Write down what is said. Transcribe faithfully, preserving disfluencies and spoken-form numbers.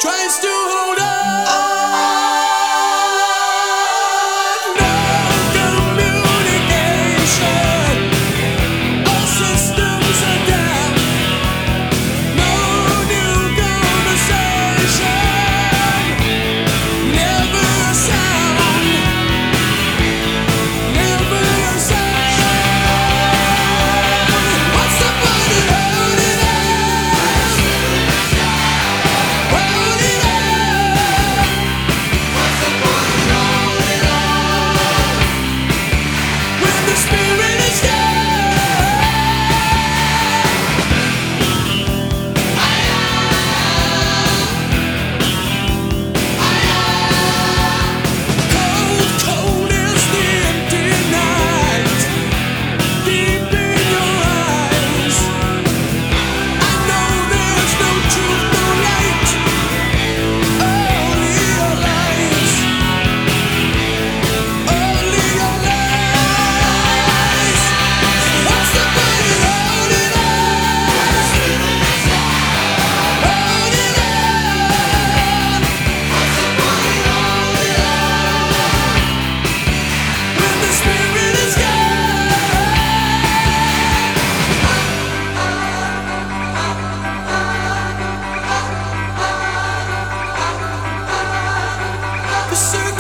tries to hold on. No communication, all systems are down. No new conversation, never a sound, never a sound. What's the point in holding on? Holding on. What's the point in holding on when the spirit is gone? Cold, cold is the empty night, deep in your eyes. I know there's no truth, no light, only your lies, only your lies. What's the point in holding on? Holding on. What's the point in holding on when the spirit is gone? The circle